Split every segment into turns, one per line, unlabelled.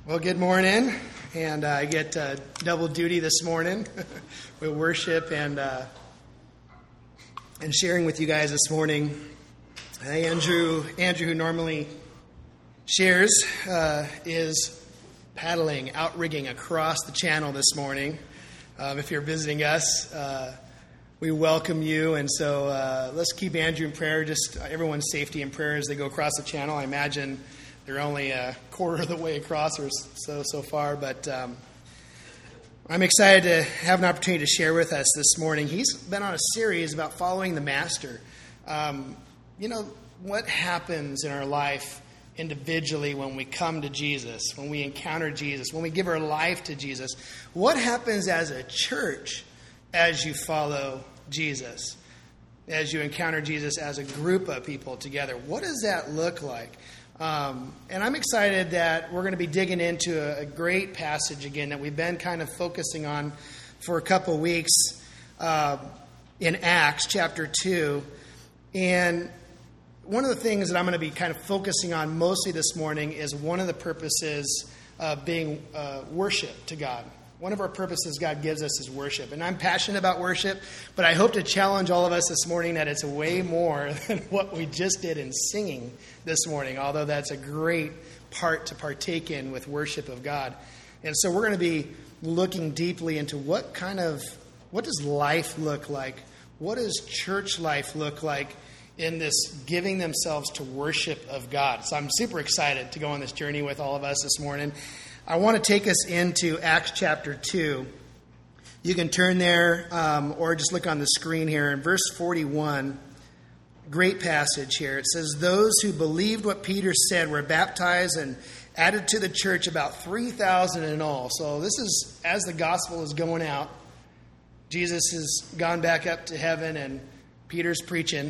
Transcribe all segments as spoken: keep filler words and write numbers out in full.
Well, good morning, and uh, I get uh, double duty this morning with worship and uh, and sharing with you guys this morning. Hey, Andrew, Andrew, who normally shares, uh, is paddling, outrigging across the channel this morning. Um, if you're visiting us, uh, we welcome you, and so uh, let's keep Andrew in prayer. Just everyone's safety in prayer as they go across the channel. I imagine they're only a quarter of the way across or so so far, but um, I'm excited to have an opportunity to share with us this morning. He's been on a series about following the Master. Um, you know, what happens in our life individually when we come to Jesus, when we encounter Jesus, when we give our life to Jesus? What happens as a church as you follow Jesus, as you encounter Jesus as a group of people together? What does that look like? Um, and I'm excited that we're going to be digging into a, a great passage again that we've been kind of focusing on for a couple weeks uh, in Acts chapter two. And one of the things that I'm going to be kind of focusing on mostly this morning is one of the purposes of being uh, worship to God. One of our purposes God gives us is worship. And I'm passionate about worship, but I hope to challenge all of us this morning that it's way more than what we just did in singing this morning, although that's a great part to partake in with worship of God. And so we're going to be looking deeply into what kind of, what does life look like? What does church life look like in this giving themselves to worship of God? So I'm super excited to go on this journey with all of us this morning. I want to take us into Acts chapter two. You can turn there um, or just look on the screen here in verse forty-one. Great passage here. It says, "Those who believed what Peter said were baptized and added to the church about three thousand in all." So this is as the gospel is going out. Jesus has gone back up to heaven and Peter's preaching.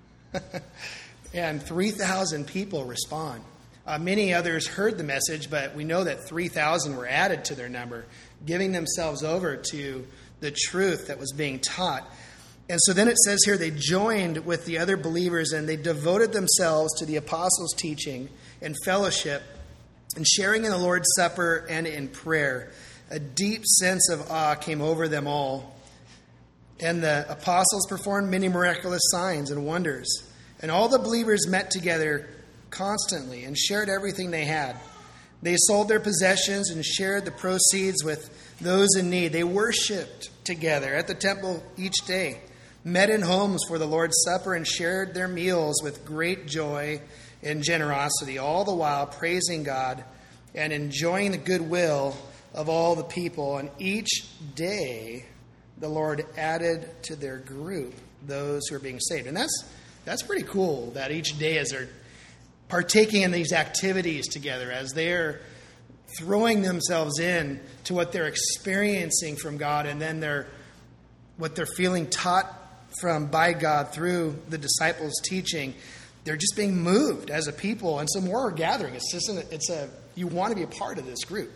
And three thousand people respond. Uh, many others heard the message, but we know that three thousand were added to their number, giving themselves over to the truth that was being taught. And so then it says here, they joined with the other believers and they devoted themselves to the apostles' teaching and fellowship and sharing in the Lord's Supper and in prayer. A deep sense of awe came over them all. And the apostles performed many miraculous signs and wonders. And all the believers met together constantly and shared everything they had. They sold their possessions and shared the proceeds with those in need. They worshiped together at the temple each day, met in homes for the Lord's Supper, and shared their meals with great joy and generosity, all the while praising God and enjoying the goodwill of all the people. And each day the Lord added to their group those who are being saved. And that's that's pretty cool that each day as they're partaking in these activities together, as they're throwing themselves in to what they're experiencing from God, and then they're what they're feeling taught from by God through the disciples' teaching, they're just being moved as a people. And so more are gathering. It's just an, it's a you want to be a part of this group.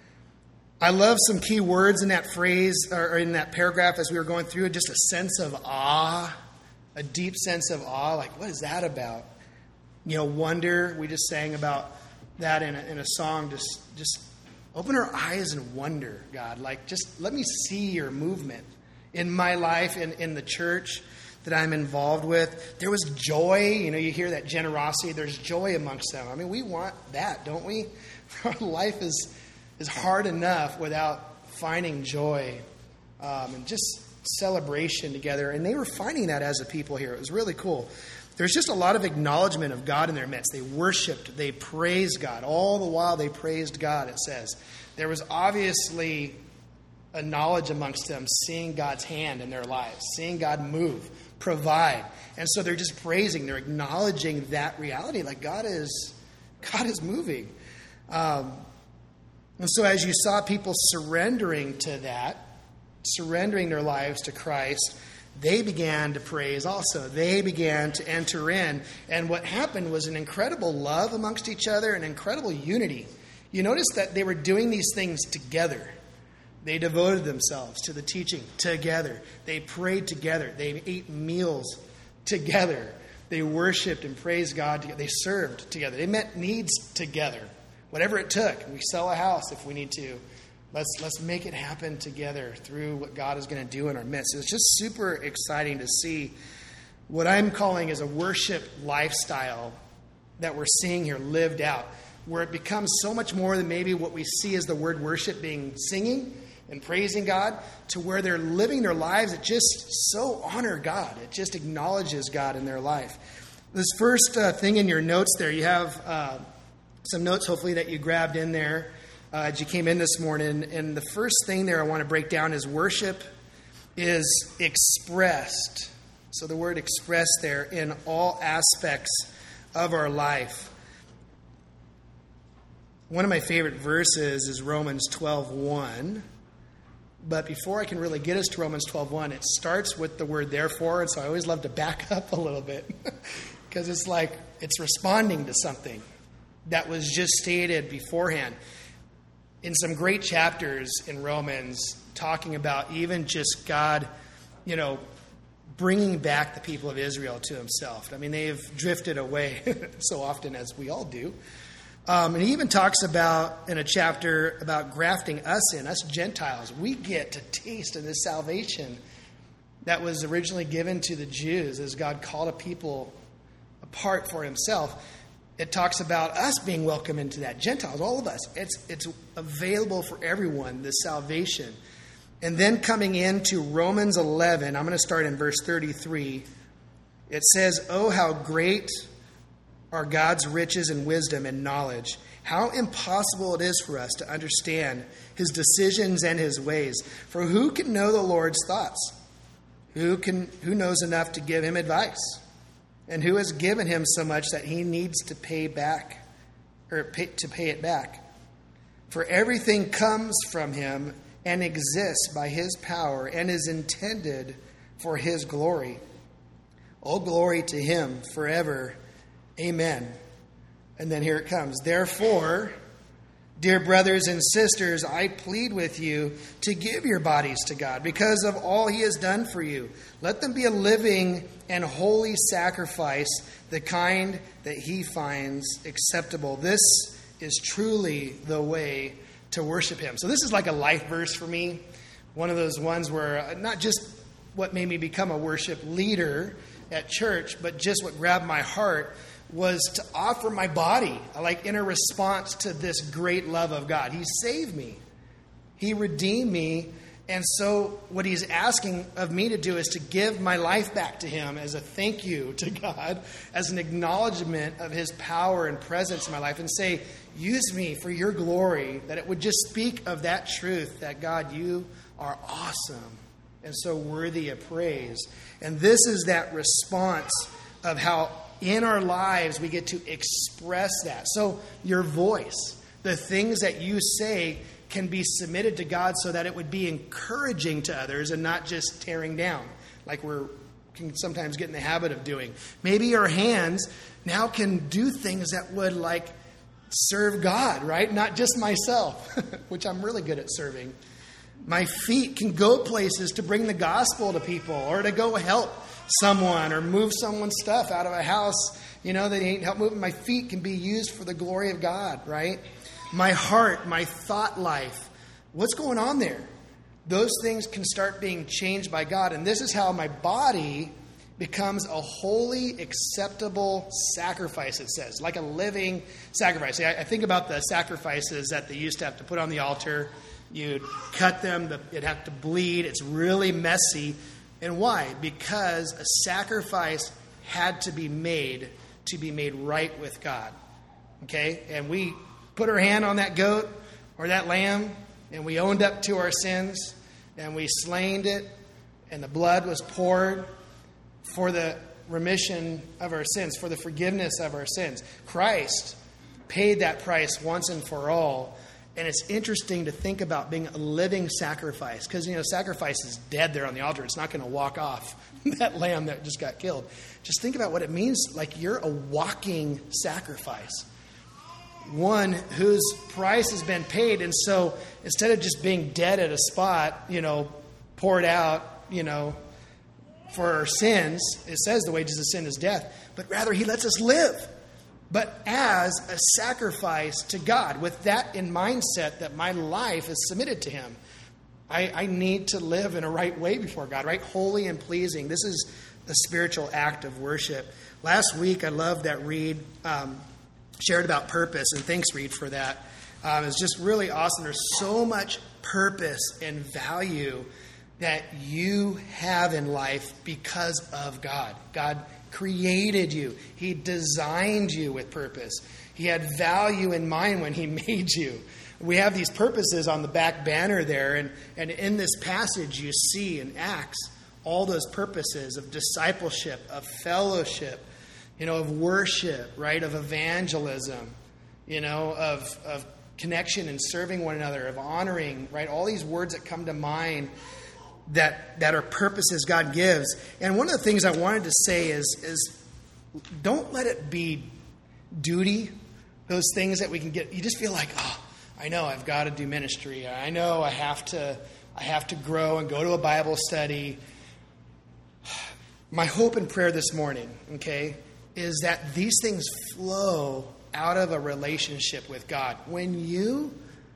I love some key words in that phrase or in that paragraph as we were going through it. Just a sense of awe, a deep sense of awe. Like, what is that about? You know, wonder. We just sang about that in a, in a song. Just, just open our eyes and wonder, God. Like, just let me see your movement in my life, in, in the church that I'm involved with. There was joy. You know, you hear that generosity. There's joy amongst them. I mean, we want that, don't we? Our life is is hard enough without finding joy um, and just celebration together. And they were finding that as a people here. It was really cool. There's just a lot of acknowledgement of God in their midst. They worshiped, they praised God. All the while they praised God, it says. There was obviously a knowledge amongst them, seeing God's hand in their lives, seeing God move, provide. And so they're just praising, they're acknowledging that reality, like God is, God is moving. Um, and so as you saw people surrendering to that, surrendering their lives to Christ, they began to praise also. They began to enter in. And what happened was an incredible love amongst each other, an incredible unity. You notice that they were doing these things together. They devoted themselves to the teaching together. They prayed together. They ate meals together. They worshiped and praised God together. They served together. They met needs together. Whatever it took. We sell a house if we need to. Let's let's make it happen together through what God is going to do in our midst. It's just super exciting to see what I'm calling is a worship lifestyle that we're seeing here lived out, where it becomes so much more than maybe what we see as the word worship being singing and praising God, to where they're living their lives that just so honor God. It just acknowledges God in their life. This first uh, thing in your notes there, you have uh, some notes hopefully that you grabbed in there uh, as you came in this morning. And the first thing there I want to break down is worship is expressed. So the word expressed there in all aspects of our life. One of my favorite verses is Romans twelve one. But before I can really get us to Romans twelve one, it starts with the word therefore. And so I always love to back up a little bit because it's like it's responding to something that was just stated beforehand. In some great chapters in Romans, talking about even just God, you know, bringing back the people of Israel to himself. I mean, they've drifted away so often, as we all do. Um, and he even talks about, in a chapter, about grafting us in, us Gentiles. We get to taste of this salvation that was originally given to the Jews as God called a people apart for himself. It talks about us being welcome into that. Gentiles, all of us. It's, it's available for everyone, this salvation. And then coming into Romans eleven, I'm going to start in verse thirty-three. It says, "Oh, how great are God's riches and wisdom and knowledge. How impossible it is for us to understand his decisions and his ways. For who can know the Lord's thoughts? Who can who knows enough to give him advice? And who has given him so much that he needs to pay back or pay, to pay it back? For everything comes from him and exists by his power and is intended for his glory. All glory to him forever. Amen." And then here it comes. "Therefore, dear brothers and sisters, I plead with you to give your bodies to God because of all he has done for you. Let them be a living and holy sacrifice, the kind that he finds acceptable. This is truly the way to worship him." So this is like a life verse for me. One of those ones where not just what made me become a worship leader at church, but just what grabbed my heart was to offer my body, like in a response to this great love of God. He saved me. He redeemed me. And so what he's asking of me to do is to give my life back to him as a thank you to God, as an acknowledgement of his power and presence in my life, and say, use me for your glory, that it would just speak of that truth, that God, you are awesome and so worthy of praise. And this is that response of how in our lives we get to express that. So your voice, the things that you say, can be submitted to God so that it would be encouraging to others and not just tearing down, like we're can sometimes get in the habit of doing. Maybe your hands now can do things that would like serve God, right? Not just myself, which I'm really good at serving. My feet can go places to bring the gospel to people or to go help someone or move someone's stuff out of a house, you know, they need help moving. My feet can be used for the glory of God, right? My heart, my thought life, what's going on there? Those things can start being changed by God. And this is how my body becomes a holy, acceptable sacrifice, it says, like a living sacrifice. I think about the sacrifices that they used to have to put on the altar. You'd cut them, it'd have to bleed. It's really messy. And why? Because a sacrifice had to be made to be made right with God. Okay? And we put our hand on that goat or that lamb, and we owned up to our sins, and we slain it, and the blood was poured for the remission of our sins, for the forgiveness of our sins. Christ paid that price once and for all. And it's interesting to think about being a living sacrifice, because, you know, sacrifice is dead there on the altar. It's not going to walk off, that lamb that just got killed. Just think about what it means, like you're a walking sacrifice. One whose price has been paid. And so instead of just being dead at a spot, you know, poured out, you know, for our sins, it says the wages of sin is death, but rather he lets us live. but as a sacrifice to God, with that in mindset that my life is submitted to him. I, I need to live in a right way before God, right? Holy and pleasing. This is a spiritual act of worship. Last week, I loved that Reed um, shared about purpose, and thanks, Reed, for that. Um, it's just really awesome. There's so much purpose and value that you have in life because of God. God created you. He designed you with purpose. He had value in mind when he made you. We have these purposes on the back banner there, and, and in this passage you see in Acts all those purposes of discipleship, of fellowship, you know, of worship, right, of evangelism, you know, of of connection and serving one another, of honoring, right, all these words that come to mind that that are purposes God gives. And one of the things I wanted to say is is don't let it be duty, those things that we can get. You just feel like, oh, I know I've got to do ministry. I know I have to I have to grow and go to a Bible study. My hope and prayer this morning, okay, is that these things flow out of a relationship with God. When you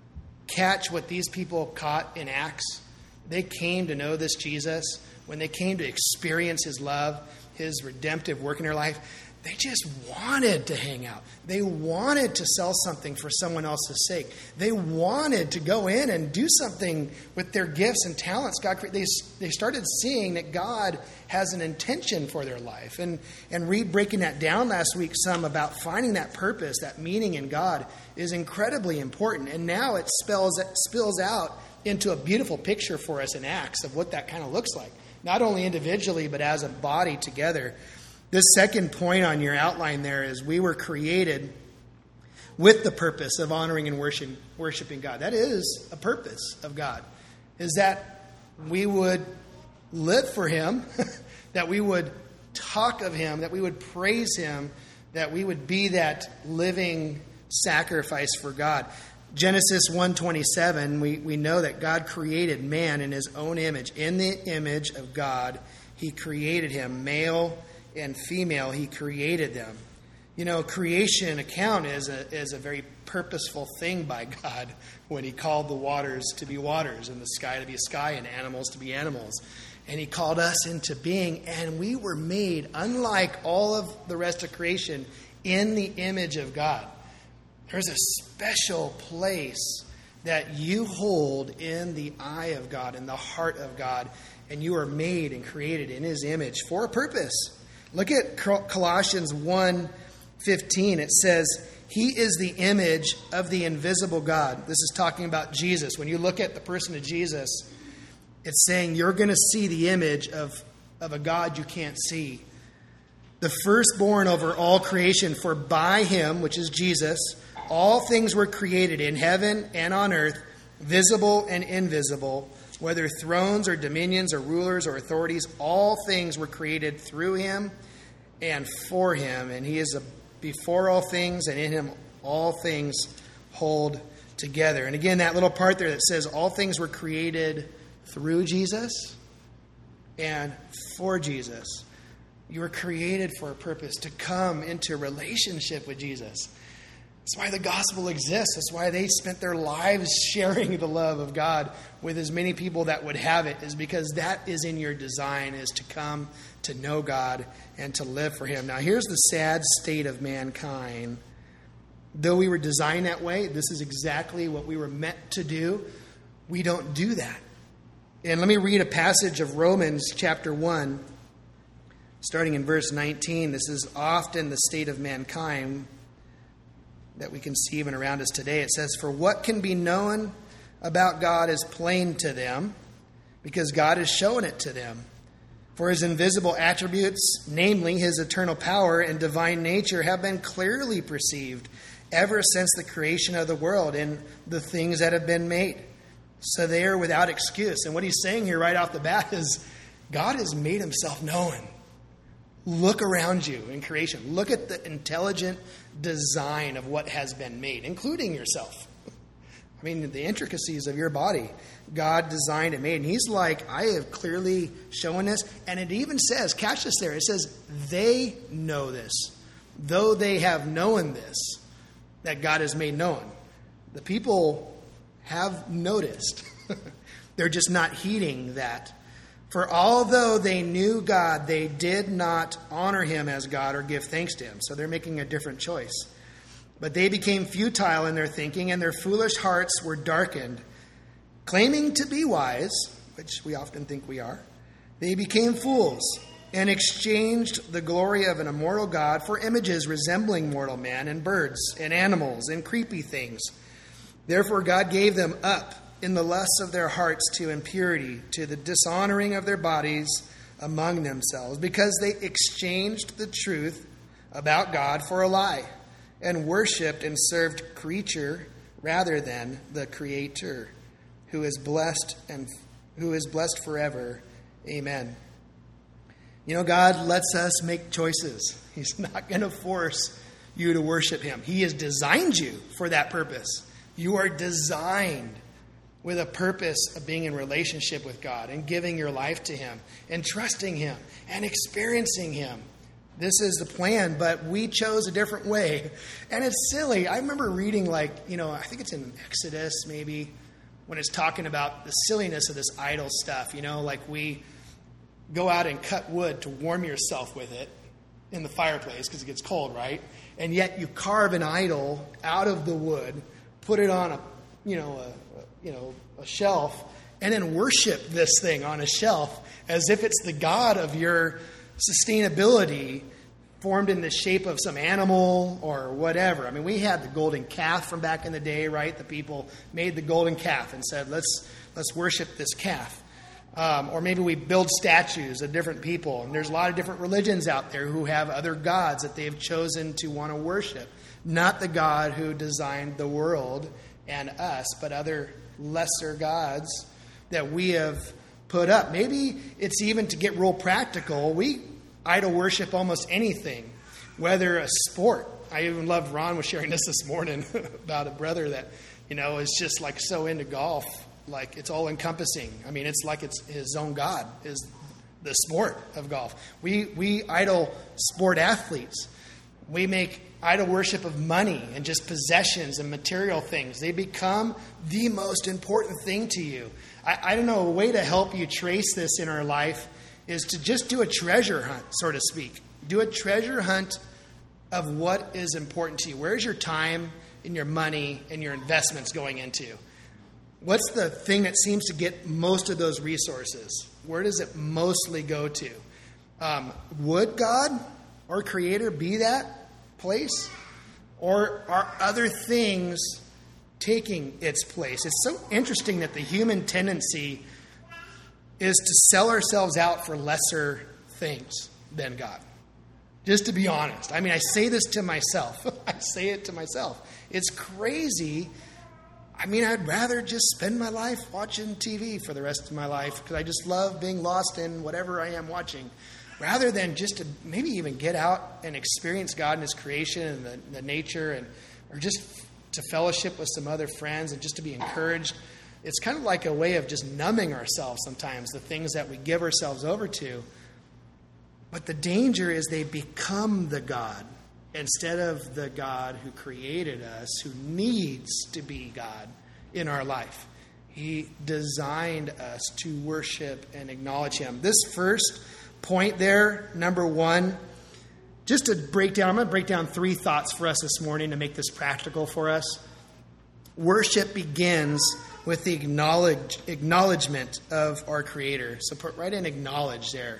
catch what these people caught in Acts, they came to know this Jesus. When they came to experience his love, his redemptive work in their life, they just wanted to hang out. They wanted to sell something for someone else's sake. They wanted to go in and do something with their gifts and talents. God, they they started seeing that God has an intention for their life. And and Reed breaking that down last week some about finding that purpose, that meaning in God is incredibly important. And now it spells it spills out into a beautiful picture for us in Acts of what that kind of looks like. Not only individually, but as a body together. This second point on your outline there is we were created with the purpose of honoring and worship, worshiping God. That is a purpose of God, is that we would live for him, that we would talk of him, that we would praise him, that we would be that living sacrifice for God. Genesis one twenty-seven, we, we know that God created man in his own image. In the image of God, he created him, male and female, he created them. You know, creation account is a, is a very purposeful thing by God when he called the waters to be waters and the sky to be sky and animals to be animals. And he called us into being, and we were made, unlike all of the rest of creation, in the image of God. There's a special place that you hold in the eye of God, in the heart of God, and you are made and created in his image for a purpose. Look at Colossians one fifteen. It says, he is the image of the invisible God. This is talking about Jesus. When you look at the person of Jesus, it's saying you're going to see the image of, of a God you can't see. The firstborn over all creation, for by him, which is Jesus, all things were created in heaven and on earth, visible and invisible, whether thrones or dominions or rulers or authorities, all things were created through him and for him. And he is a, before all things, and in him all things hold together. And again, that little part there that says all things were created through Jesus and for Jesus. You were created for a purpose, to come into relationship with Jesus. That's why the gospel exists. That's why they spent their lives sharing the love of God with as many people that would have it, is because that is in your design, is to come to know God and to live for him. Now, here's the sad state of mankind. Though we were designed that way, this is exactly what we were meant to do. We don't do that. And let me read a passage of Romans chapter one, starting in verse nineteen. This is often the state of mankind that we can see even around us today. It says, for what can be known about God is plain to them, because God has shown it to them. For his invisible attributes, namely his eternal power and divine nature, have been clearly perceived ever since the creation of the world and the things that have been made. So they are without excuse. And what he's saying here right off the bat is God has made himself known. Look around you in creation. Look at the intelligent design of what has been made, including yourself. I mean, the intricacies of your body. God designed and made. And he's like, I have clearly shown this. And it even says, catch this there, it says, they know this. though they have known this, that God has made known. The people have noticed. They're just not heeding that. For although they knew God, they did not honor him as God or give thanks to him. So they're making a different choice. But they became futile in their thinking, and their foolish hearts were darkened. Claiming to be wise, which we often think we are, they became fools and exchanged the glory of an immortal God for images resembling mortal man and birds and animals and creepy things. Therefore God gave them up in the lusts of their hearts to impurity, to the dishonoring of their bodies among themselves, because they exchanged the truth about God for a lie, and worshipped and served creature rather than the Creator, who is blessed and who is blessed forever. Amen. You know, God lets us make choices. He's not going to force you to worship him. He has designed you for that purpose. You are designed with a purpose of being in relationship with God and giving your life to him and trusting him and experiencing him. This is the plan, but we chose a different way. And it's silly. I remember reading, like, you know, I think it's in Exodus maybe, when it's talking about the silliness of this idol stuff. You know, like we go out and cut wood to warm yourself with it in the fireplace because it gets cold, right? And yet you carve an idol out of the wood, put it on a, you know, a, you know, a shelf, and then worship this thing on a shelf as if it's the God of your sustainability, formed in the shape of some animal or whatever. I mean, we had the golden calf from back in the day, right? The people made the golden calf and said, let's let's worship this calf. Um, or maybe we build statues of different people. And there's a lot of different religions out there who have other gods that they have chosen to want to worship. Not the God who designed the world and us, but other lesser gods that we have put up. Maybe it's even, to get real practical, we idol worship almost anything, whether a sport. I even loved Ron was sharing this this morning about a brother that, you know, is just like so into golf, like it's all encompassing. I mean, it's like it's his own God is the sport of golf. We we idol sport athletes. We make idol worship of money and just possessions and material things. They become the most important thing to you. I, I don't know, a way to help you trace this in our life is to just do a treasure hunt, so to speak. Do a treasure hunt of what is important to you. Where's your time and your money and your investments going into? What's the thing that seems to get most of those resources? Where does it mostly go to? Um, would God, our Creator, be that place? Or are other things taking its place? It's so interesting that the human tendency is to sell ourselves out for lesser things than God. Just to be honest. I mean, I say this to myself. I say it to myself. It's crazy. I mean, I'd rather just spend my life watching T V for the rest of my life because I just love being lost in whatever I am watching, rather than just to maybe even get out and experience God and his creation and the, the nature, and or just to fellowship with some other friends and just to be encouraged. It's kind of like a way of just numbing ourselves sometimes, the things that we give ourselves over to. But the danger is they become the God instead of the God who created us, who needs to be God in our life. He designed us to worship and acknowledge him. This first point there, number one, just to break down, I'm going to break down three thoughts for us this morning to make this practical for us. Worship begins with the acknowledge, acknowledgement of our Creator. So put right in acknowledge there.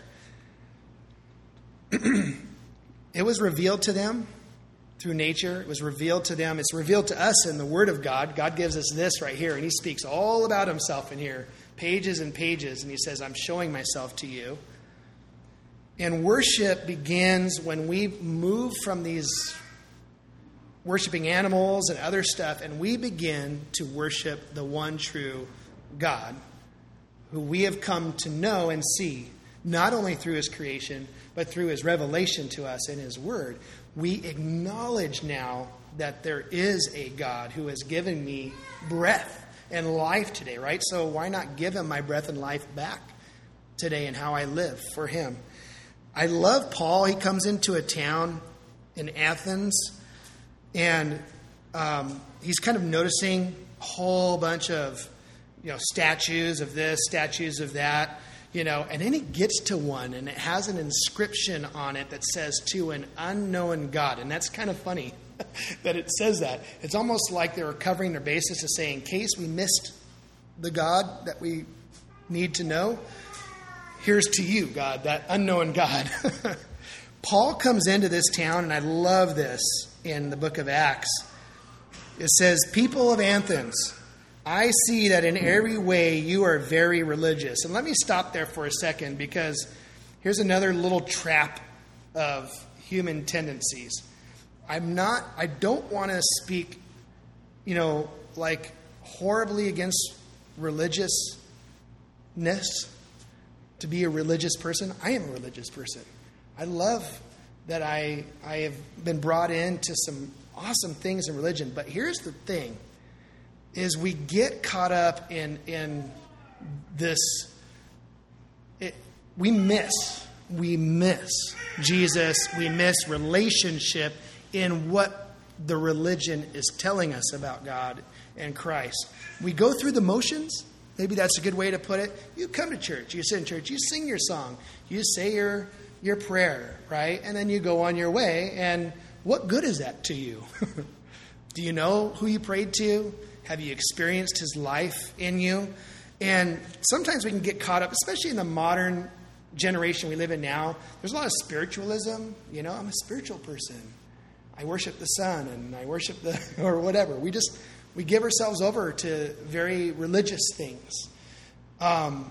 It was revealed to them through nature. It was revealed to them. It's revealed to us in the Word of God. God gives us this right here, and he speaks all about himself in here, pages and pages, and he says, I'm showing myself to you. And worship begins when we move from these worshiping animals and other stuff, and we begin to worship the one true God, who we have come to know and see, not only through his creation, but through his revelation to us in his word. We acknowledge now that there is a God who has given me breath and life today, right? So why not give him my breath and life back today and how I live for him? I love Paul. He comes into a town in Athens, and um, he's kind of noticing a whole bunch of, you know, statues of this, statues of that, you know, and then he gets to one, and it has an inscription on it that says, "To an unknown God." And that's kind of funny that it says that. It's almost like they were covering their bases to say, in case we missed the God that we need to know, here's to you, God, that unknown God. Paul comes into this town, and I love this in the book of Acts. It says, "People of Athens, I see that in every way you are very religious." And let me stop there for a second, because here's another little trap of human tendencies. I'm not, I don't want to speak, you know, like horribly against religiousness, to be a religious person. I am a religious person. I love that I I have been brought into some awesome things in religion. But here's the thing, is we get caught up in in this, it, we miss, we miss Jesus, we miss relationship in what the religion is telling us about God and Christ. We go through the motions. Maybe that's a good way to put it. You come to church, you sit in church, you sing your song, you say your your prayer, right? And then you go on your way. And what good is that to you? Do you know who you prayed to? Have you experienced his life in you? And sometimes we can get caught up, especially in the modern generation we live in now. There's a lot of spiritualism. You know, I'm a spiritual person. I worship the sun and I worship the, or whatever. We just, we give ourselves over to very religious things. Um,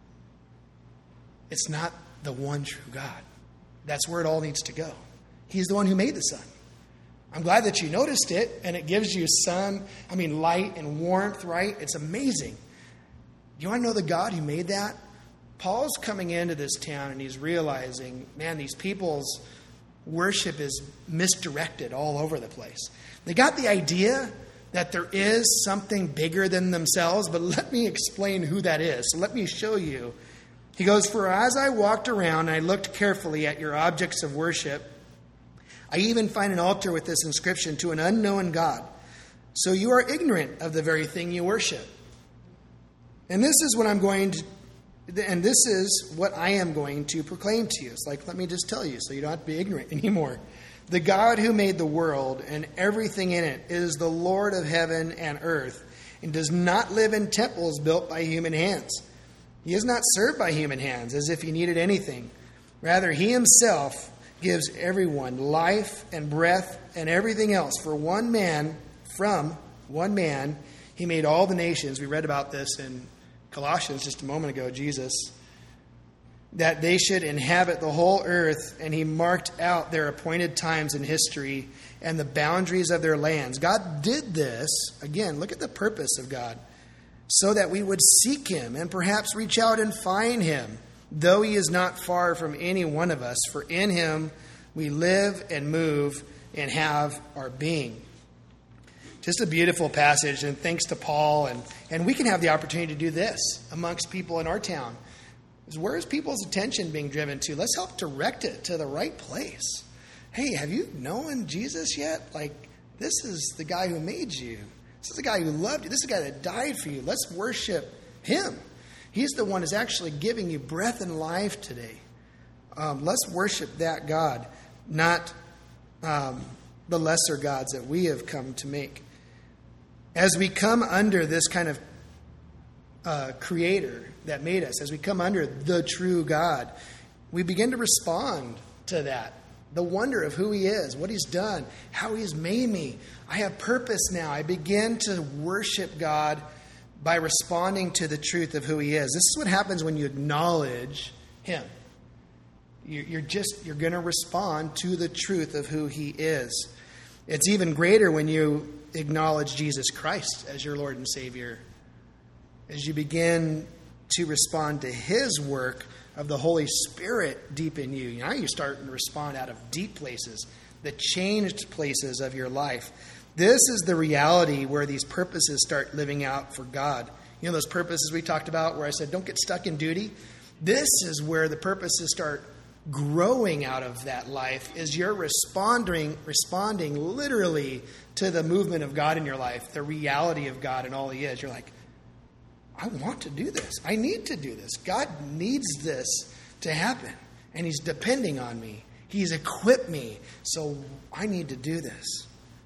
it's not the one true God. That's where it all needs to go. He's the one who made the sun. I'm glad that you noticed it, and it gives you sun, I mean, light and warmth, right? It's amazing. You want to know the God who made that? Paul's coming into this town, and he's realizing, man, these people's worship is misdirected all over the place. They got the idea that there is something bigger than themselves, but let me explain who that is. So let me show you. He goes, "For as I walked around, I looked carefully at your objects of worship. I even find an altar with this inscription, 'To an unknown God.' So you are ignorant of the very thing you worship. And this is what I'm going to, and this is what I am going to proclaim to you." It's like, let me just tell you so you don't have to be ignorant anymore. "The God who made the world and everything in it is the Lord of heaven and earth, and does not live in temples built by human hands. He is not served by human hands as if he needed anything. Rather, he himself gives everyone life and breath and everything else. For one man, from one man, he made all the nations." We read about this in Colossians just a moment ago, Jesus. "That they should inhabit the whole earth, and he marked out their appointed times in history and the boundaries of their lands." God did this. Again, look at the purpose of God. "So that we would seek him and perhaps reach out and find him, though he is not far from any one of us. For in him we live and move and have our being." Just a beautiful passage, and thanks to Paul. And, and we can have the opportunity to do this amongst people in our town. Is where is people's attention being driven to? Let's help direct it to the right place. Hey, have you known Jesus yet? Like, this is the guy who made you. This is the guy who loved you. This is the guy that died for you. Let's worship him. He's the one who's actually giving you breath and life today. Um, let's worship that God, not um, the lesser gods that we have come to make. As we come under this kind of uh, creator that made us, as we come under the true God, we begin to respond to that. The wonder of who he is, what he's done, how he's made me. I have purpose now. I begin to worship God by responding to the truth of who he is. This is what happens when you acknowledge him. You're just, you're going to respond to the truth of who he is. It's even greater when you acknowledge Jesus Christ as your Lord and Savior. As you begin to respond to his work of the Holy Spirit deep in you. Now you're starting to respond out of deep places, the changed places of your life. This is the reality where these purposes start living out for God. You know those purposes we talked about where I said, don't get stuck in duty? This is where the purposes start growing out of that life is you're responding, responding literally to the movement of God in your life, the reality of God and all He is. You're like, I want to do this. I need to do this. God needs this to happen. And He's depending on me. He's equipped me. So I need to do this.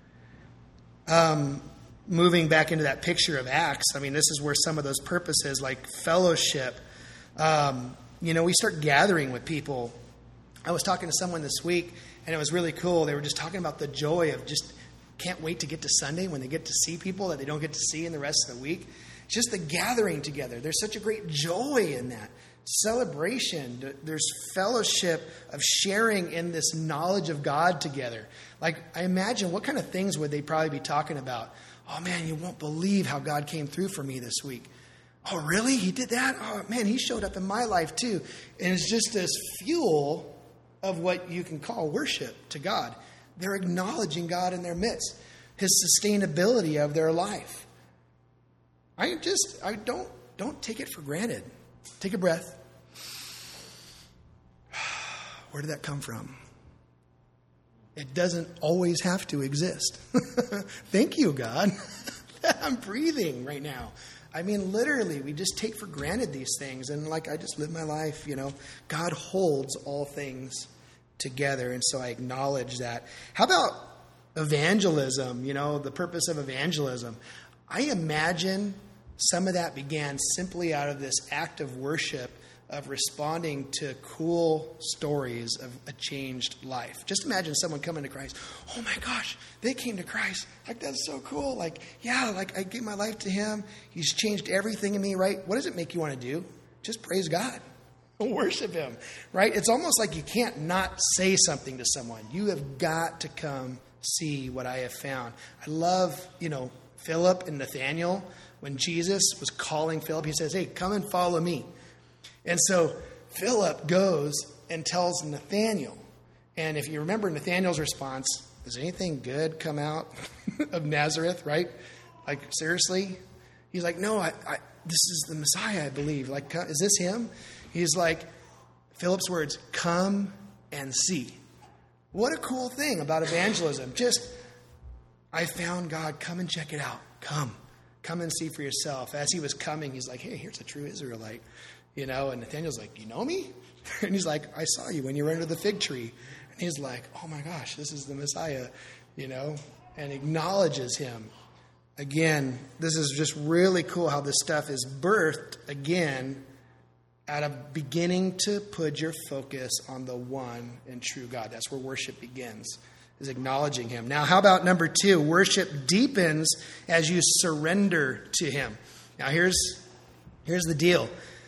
Um, moving back into that picture of Acts, I mean, this is where some of those purposes like fellowship, um, you know, we start gathering with people. I was talking to someone this week, and it was really cool. They were just talking about the joy of just can't wait to get to Sunday when they get to see people that they don't get to see in the rest of the week. It's just the gathering together. There's such a great joy in that. Celebration. There's fellowship of sharing in this knowledge of God together. Like, I imagine what kind of things would they probably be talking about? Oh, man, you won't believe how God came through for me this week. Oh, really? He did that? Oh, man, He showed up in my life too. And it's just this fuel of what you can call worship to God. They're acknowledging God in their midst, His sustainability of their life. I just, I don't, don't take it for granted. Take a breath. Where did that come from? It doesn't always have to exist. Thank you, God. I'm breathing right now. I mean, literally, we just take for granted these things. And like, I just live my life, you know. God holds all things together. And so I acknowledge that. How about evangelism? You know, the purpose of evangelism. I imagine some of that began simply out of this act of worship, of responding to cool stories of a changed life. Just imagine someone coming to Christ. Oh my gosh, they came to Christ. Like, that's so cool. Like, yeah, like I gave my life to Him. He's changed everything in me, right? What does it make you want to do? Just praise God. Worship Him, right? It's almost like you can't not say something to someone. You have got to come see what I have found. I love, you know, Philip and Nathaniel. When Jesus was calling Philip, He says, hey, come and follow me. And so Philip goes and tells Nathaniel. And if you remember Nathaniel's response, does anything good come out of Nazareth, right? Like, seriously? He's like, no, I, I, this is the Messiah, I believe. Like, is this Him? He's like, Philip's words, come and see. What a cool thing about evangelism. Just, I found God. Come and check it out. Come. Come and see for yourself. As he was coming, he's like, hey, here's a true Israelite. You know, and Nathaniel's like, you know me? And he's like, I saw you when you were under the fig tree. And he's like, oh my gosh, this is the Messiah, you know, and acknowledges Him. Again, this is just really cool how this stuff is birthed, again, out of beginning to put your focus on the one and true God. That's where worship begins, is acknowledging Him. Now, how about number two? Worship deepens as you surrender to Him. Now, here's, here's the deal.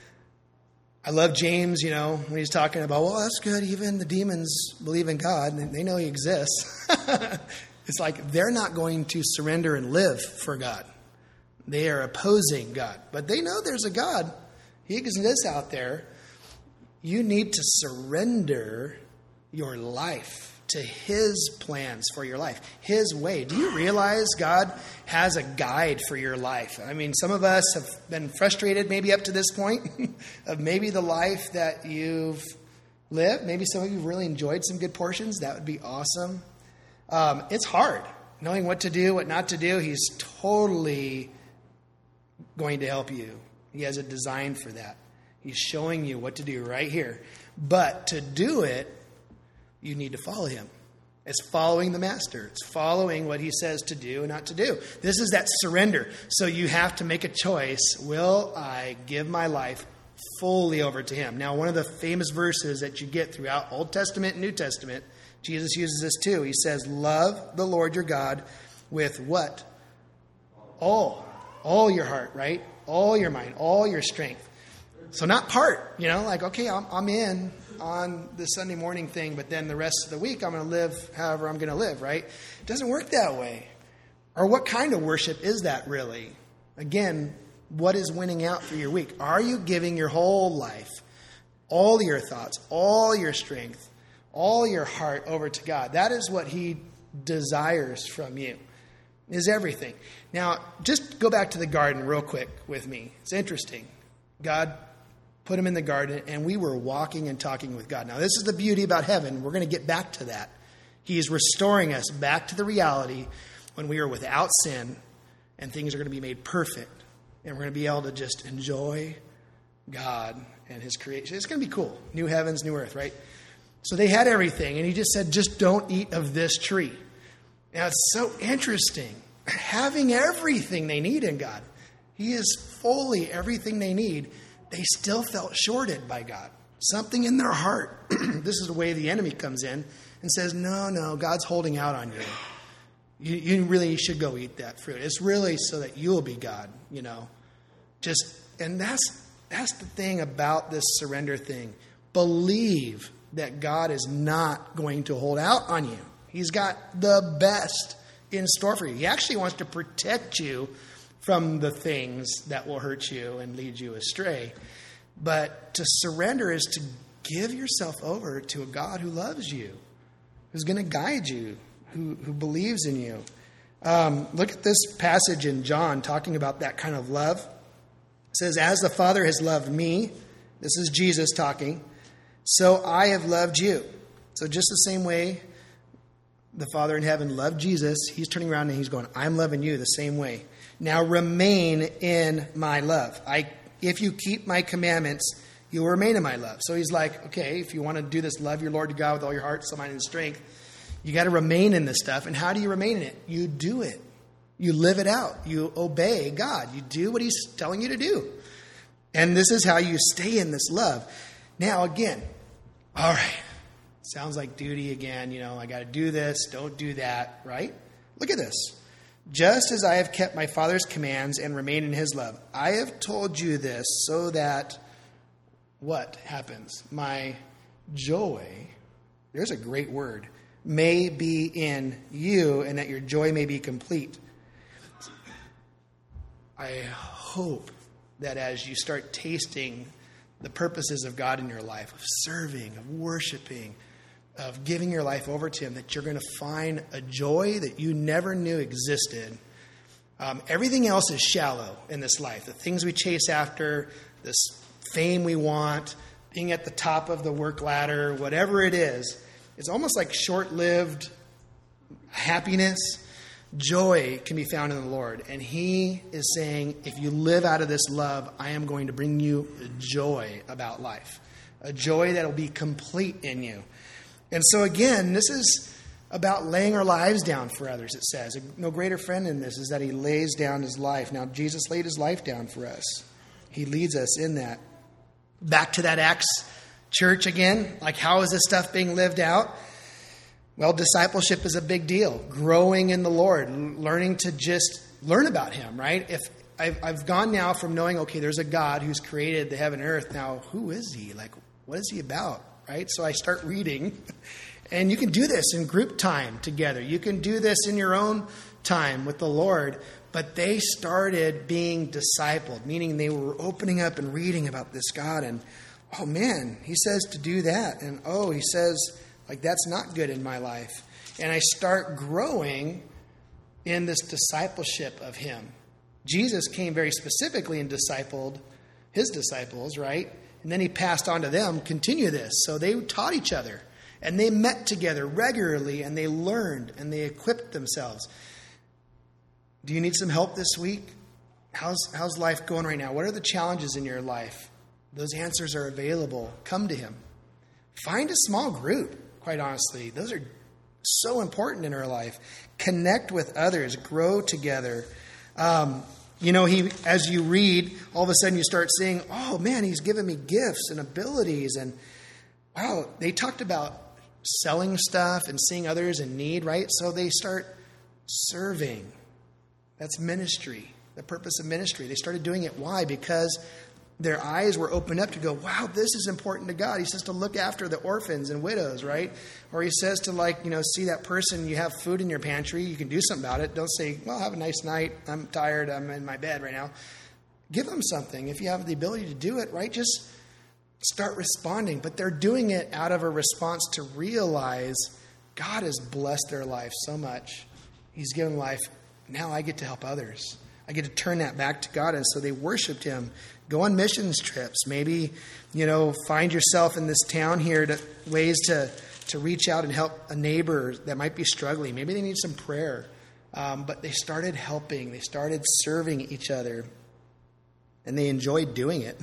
I love James, you know, when he's talking about, well, that's good. Even the demons believe in God. And they know He exists. It's like they're not going to surrender and live for God. They are opposing God. But they know there's a God. He exists out there. You need to surrender your life to His plans for your life, His way. Do you realize God has a guide for your life? I mean, some of us have been frustrated maybe up to this point of maybe the life that you've lived. Maybe some of you really enjoyed some good portions. That would be awesome. Um, it's hard knowing what to do, what not to do. He's totally going to help you. He has a design for that. He's showing you what to do right here. But to do it, you need to follow Him. It's following the Master. It's following what He says to do and not to do. This is that surrender. So you have to make a choice. Will I give my life fully over to Him? Now, one of the famous verses that you get throughout Old Testament and New Testament, Jesus uses this too. He says, love the Lord your God with what? All. All your heart, right? All your mind, all your strength. So not part, you know, like, okay, I'm, I'm in on the Sunday morning thing, but then the rest of the week I'm going to live however I'm going to live, right? It doesn't work that way. Or what kind of worship is that really? Again, what is winning out for your week? Are you giving your whole life, all your thoughts, all your strength, all your heart over to God? That is what He desires from you, is everything. Now, just go back to the garden real quick with me. It's interesting. God put him in the garden, and we were walking and talking with God. Now, this is the beauty about heaven. We're going to get back to that. He is restoring us back to the reality when we are without sin and things are going to be made perfect. And we're going to be able to just enjoy God and his creation. It's going to be cool. New heavens, new earth, right? So they had everything. And he just said, just don't eat of this tree. Now, it's so interesting. Having everything they need in God. He is fully everything they need. They still felt shorted by God. Something in their heart. This is the way the enemy comes in and says, no, no, God's holding out on you. You, you really should go eat that fruit. It's really so that you'll be God, you know. Just, and that's that's the thing about this surrender thing. Believe that God is not going to hold out on you. He's got the best in store for you. He actually wants to protect you from the things that will hurt you and lead you astray. But to surrender is to give yourself over to a God who loves you, who's going to guide you, who, who believes in you. Um, look at this passage in John talking about that kind of love. It says, as the Father has loved me, this is Jesus talking, so I have loved you. So just the same way the Father in heaven loved Jesus, he's turning around and he's going, I'm loving you the same way. Now remain in my love. I, if you keep my commandments, you will remain in my love. So he's like, okay, if you want to do this, love your Lord your God with all your heart, soul, mind, and strength, you got to remain in this stuff. And how do you remain in it? You do it. You live it out. You obey God. You do what he's telling you to do. And this is how you stay in this love. Now, again, all right, sounds like duty again. You know, I got to do this, don't do that, right? Look at this. Just as I have kept my Father's commands and remain in his love, I have told you this so that what happens? My joy, there's a great word, may be in you and that your joy may be complete. I hope that as you start tasting the purposes of God in your life, of serving, of worshiping, of giving your life over to him, that you're going to find a joy that you never knew existed. Um, everything else is shallow in this life. The things we chase after, this fame we want, being at the top of the work ladder, whatever it is, it's almost like short-lived happiness. Joy can be found in the Lord. And he is saying, if you live out of this love, I am going to bring you joy about life. A joy that will be complete in you. And so again, this is about laying our lives down for others, it says. No greater friend in this is that he lays down his life. Now, Jesus laid his life down for us. He leads us in that. Back to that Acts church again. Like, how is this stuff being lived out? Well, discipleship is a big deal. Growing in the Lord, learning to just learn about him, right? If I've, I've gone now from knowing, okay, there's a God who's created the heaven and earth. Now, who is he? Like, what is he about, right? So I start reading. And you can do this in group time together. You can do this in your own time with the Lord. But they started being discipled, meaning they were opening up and reading about this God. And, oh, man, he says to do that. And, oh, he says, like, that's not good in my life. And I start growing in this discipleship of him. Jesus came very specifically and discipled his disciples, right? And then he passed on to them, continue this. So they taught each other. And they met together regularly, and they learned, and they equipped themselves. Do you need some help this week? How's, how's life going right now? What are the challenges in your life? Those answers are available. Come to him. Find a small group. Quite honestly, those are so important in our life. Connect with others, grow together. Um, you know, he as you read, all of a sudden you start seeing, oh man, he's given me gifts and abilities. And wow, they talked about selling stuff and seeing others in need, right? So they start serving. That's ministry, the purpose of ministry. They started doing it. Why? Because their eyes were opened up to go, wow, this is important to God. He says to look after the orphans and widows, right? Or he says to, like, you know, see that person, you have food in your pantry, you can do something about it. Don't say, well, have a nice night. I'm tired. I'm in my bed right now. Give them something. If you have the ability to do it, right? Just start responding. But they're doing it out of a response to realize God has blessed their life so much. He's given life. Now I get to help others. I get to turn that back to God. And so they worshiped him. Go on missions trips. Maybe, you know, find yourself in this town here to ways to, to reach out and help a neighbor that might be struggling. Maybe they need some prayer. Um, but they started helping. They started serving each other. And they enjoyed doing it.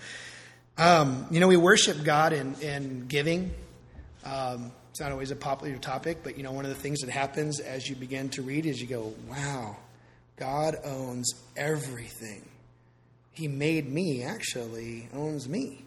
um, you know, we worship God in, in giving. Um, it's not always a popular topic, but, you know, one of the things that happens as you begin to read is you go, wow, God owns everything. He made me, actually owns me,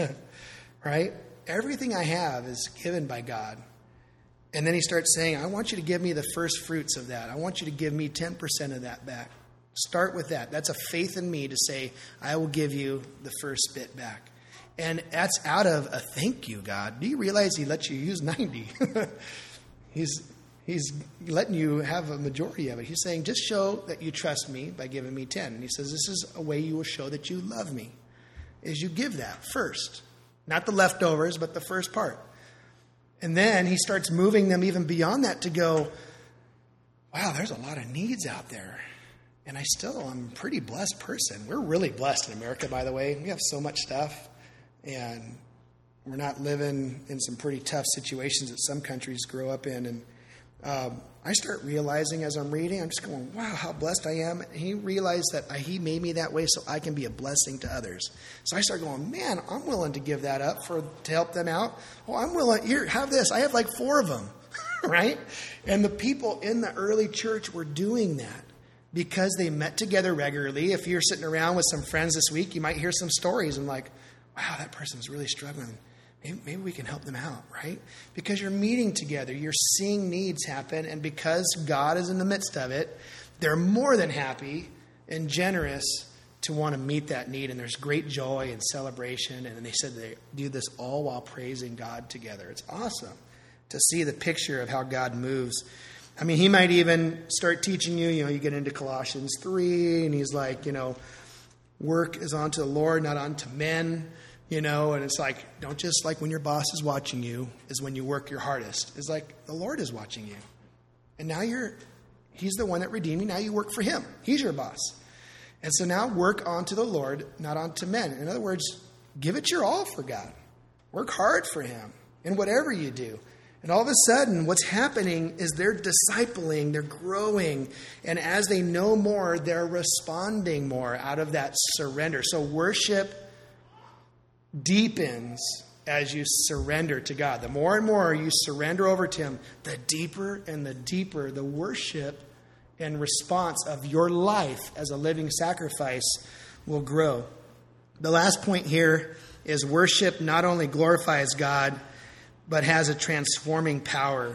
right? Everything I have is given by God. And then he starts saying, I want you to give me the first fruits of that. I want you to give me ten percent of that back. Start with that. That's a faith in me to say, I will give you the first bit back. And that's out of a thank you, God. Do you realize he lets you use ninety? he's he's letting you have a majority of it. He's saying, just show that you trust me by giving me ten. And he says, this is a way you will show that you love me, is you give that first. Not the leftovers, but the first part. And then he starts moving them even beyond that to go, wow, there's a lot of needs out there. And I still am a pretty blessed person. We're really blessed in America, by the way. We have so much stuff. And we're not living in some pretty tough situations that some countries grow up in. And um, I start realizing as I'm reading, I'm just going, wow, how blessed I am. And he realized that I, he made me that way so I can be a blessing to others. So I start going, man, I'm willing to give that up for to help them out. Oh, I'm willing. Here, have this. I have like four of them, right? And the people in the early church were doing that because they met together regularly. If you're sitting around with some friends this week, you might hear some stories and like, wow, that person's really struggling. Maybe, maybe we can help them out, right? Because you're meeting together. You're seeing needs happen. And because God is in the midst of it, they're more than happy and generous to want to meet that need. And there's great joy and celebration. And they said they do this all while praising God together. It's awesome to see the picture of how God moves. I mean, he might even start teaching you, you know, you get into Colossians three, and he's like, you know, work is unto the Lord, not unto men. You know, and it's like, don't just like when your boss is watching you is when you work your hardest. It's like the Lord is watching you. And now you're, he's the one that redeemed you. Now you work for him. He's your boss. And so now work onto the Lord, not onto men. In other words, give it your all for God. Work hard for him in whatever you do. And all of a sudden, what's happening is they're discipling, they're growing. And as they know more, they're responding more out of that surrender. So worship deepens as you surrender to God. The more and more you surrender over to him, the deeper and the deeper the worship and response of your life as a living sacrifice will grow. The last point here is worship not only glorifies God, but has a transforming power.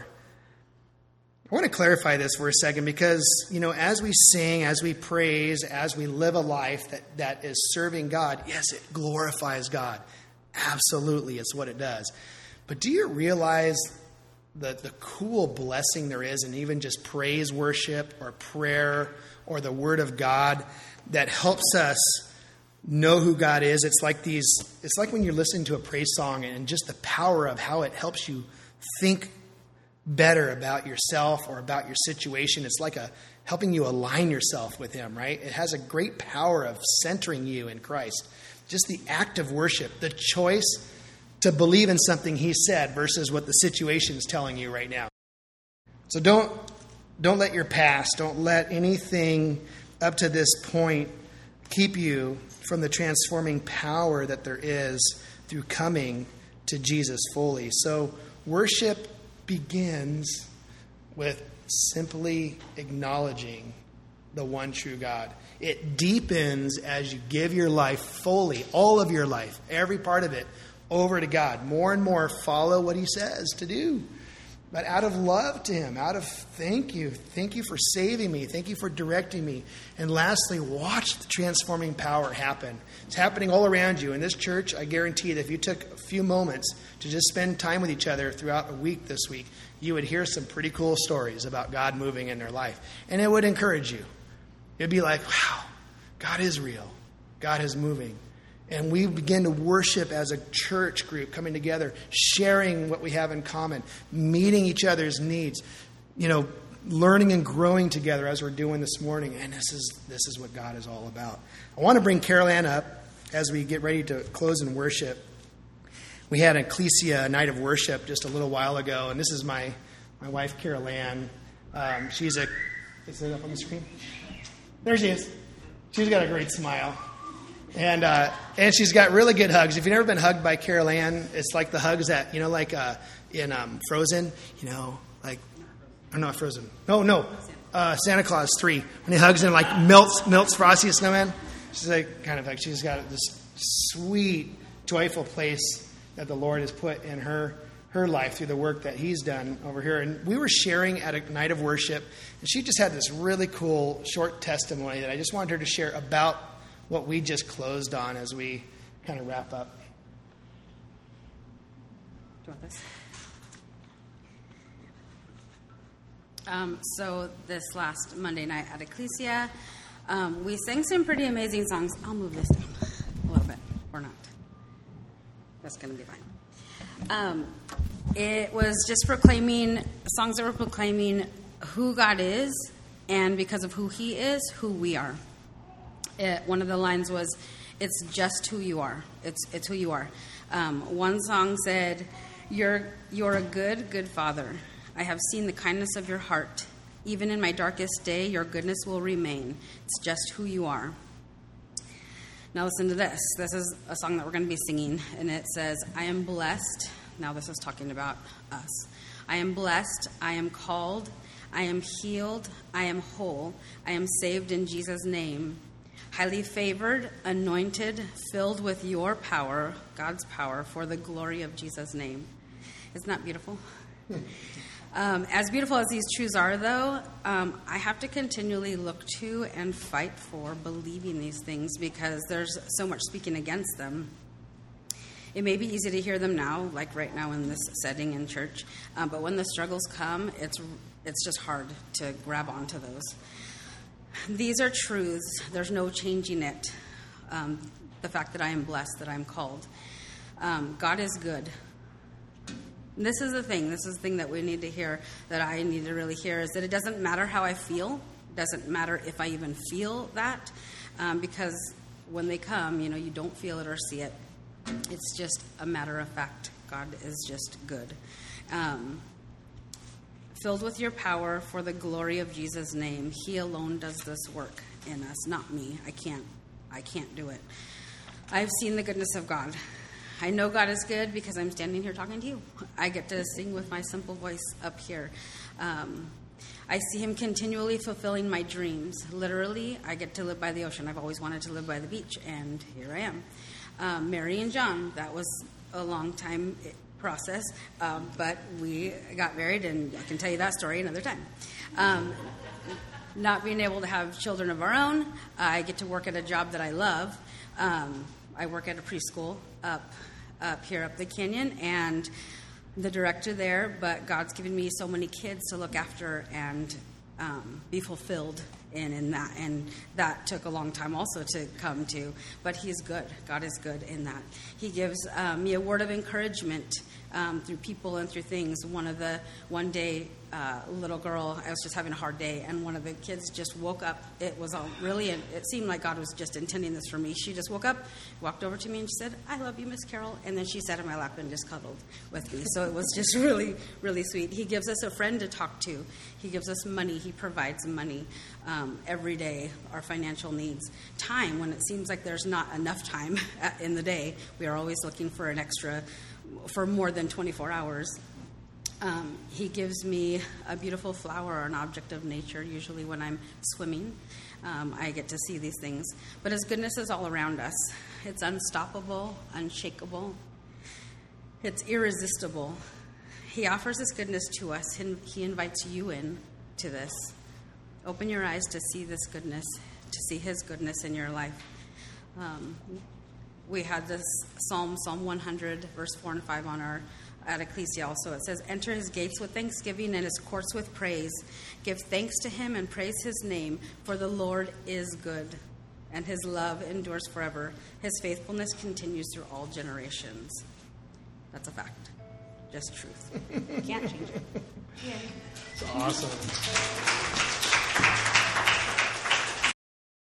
I want to clarify this for a second because, you know, as we sing, as we praise, as we live a life that, that is serving God, yes, it glorifies God. Absolutely, it's what it does. But do you realize the, the cool blessing there is in even just praise worship or prayer or the Word of God that helps us know who God is? It's like these, it's like when you're listening to a praise song and just the power of how it helps you think better about yourself or about your situation. It's like a helping you align yourself with him, right? It has a great power of centering you in Christ. Just the act of worship, the choice to believe in something he said versus what the situation is telling you right now. So don't don't let your past, don't let anything up to this point keep you from the transforming power that there is through coming to Jesus fully. So worship begins with simply acknowledging the one true God. It deepens as you give your life fully, all of your life, every part of it, over to God. More and more follow what he says to do. But out of love to him, out of thank you. Thank you for saving me. Thank you for directing me. And lastly, watch the transforming power happen. It's happening all around you. In this church, I guarantee that if you took a few moments to just spend time with each other throughout a week this week, you would hear some pretty cool stories about God moving in their life. And it would encourage you. It'd be like, wow, God is real. God is moving. And we begin to worship as a church group, coming together, sharing what we have in common, meeting each other's needs, you know, learning and growing together as we're doing this morning. And this is this is what God is all about. I want to bring Carol Ann up as we get ready to close in worship. We had an Ecclesia night of worship just a little while ago, and this is my, my wife, Carol Ann. Um, she's a... Is it up on the screen? There she is. She's got a great smile. And uh, and she's got really good hugs. If you've never been hugged by Carol Ann, it's like the hugs that, you know, like uh, in um, Frozen, you know, like... Or not Frozen. No, no. Uh, Santa Claus three. When he hugs and like melts melts Frosty the Snowman. She's like kind of like she's got this sweet, joyful place that the Lord has put in her her life through the work that He's done over here. And we were sharing at a night of worship, and she just had this really cool short testimony that I just wanted her to share about what we just closed on as we kind of wrap up.
Do you want this? Um, so this last Monday night at Ecclesia, um, we sang some pretty amazing songs. I'll move this down a little bit, or not. That's going to be fine. Um, it was just proclaiming, songs that were proclaiming who God is, and because of who He is, who we are. It, one of the lines was, "It's just who you are. It's it's who you are." Um, one song said, "You're you're a good, good Father. I have seen the kindness of your heart. Even in my darkest day, your goodness will remain. It's just who you are." Now listen to this. This is a song that we're going to be singing, and it says, "I am blessed." Now this is talking about us. "I am blessed. I am called. I am healed. I am whole. I am saved in Jesus' name. Highly favored, anointed, filled with your power, God's power, for the glory of Jesus' name." Isn't that beautiful? Um, as beautiful as these truths are, though, um, I have to continually look to and fight for believing these things because there's so much speaking against them. It may be easy to hear them now, like right now in this setting in church, um, but when the struggles come, it's it's just hard to grab onto those. These are truths. There's no changing it. Um, the fact that I am blessed, that I'm called. Um, God is good. This is the thing. This is the thing that we need to hear, that I need to really hear, is that it doesn't matter how I feel. It doesn't matter if I even feel that, um, because when they come, you know, you don't feel it or see it. It's just a matter of fact. God is just good. Um, filled with your power for the glory of Jesus' name. He alone does this work in us, not me. I can't. I can't do it. I've seen the goodness of God. I know God is good because I'm standing here talking to you. I get to sing with my simple voice up here. Um, I see Him continually fulfilling my dreams. Literally, I get to live by the ocean. I've always wanted to live by the beach, and here I am. Um, Mary and John, that was a long time process, um, but we got married, and I can tell you that story another time. Um, not being able to have children of our own, I get to work at a job that I love. Um, I work at a preschool up up here up the canyon, and the director there, but God's given me so many kids to look after and um, be fulfilled in, in that. And that took a long time also to come to, but He's good. God is good in that. He gives um, me a word of encouragement um, through people and through things. One of the, one day, uh, little girl, I was just having a hard day, and one of the kids just woke up. It was all really, it seemed like God was just intending this for me. She just woke up, walked over to me, and she said, "I love you, Miss Carol." And then she sat in my lap and just cuddled with me. So it was just really, really sweet. He gives us a friend to talk to. He gives us money. He provides money um, every day, our financial needs. Time, when it seems like there's not enough time in the day, we are always looking for an extra, for more than twenty-four hours. Um, he gives me a beautiful flower or an object of nature, usually when I'm swimming. Um, I get to see these things. But His goodness is all around us. It's unstoppable, unshakable. It's irresistible. He offers His goodness to us. He invites you in to this. Open your eyes to see this goodness, to see His goodness in your life. Um, we had this Psalm, Psalm one hundred, verse four and five on our at Ecclesia also. It says, "Enter His gates with thanksgiving and His courts with praise. Give thanks to Him and praise His name, for the Lord is good, and His love endures forever. His faithfulness continues through all generations." That's a fact. just truth. Can't change it.
It's awesome.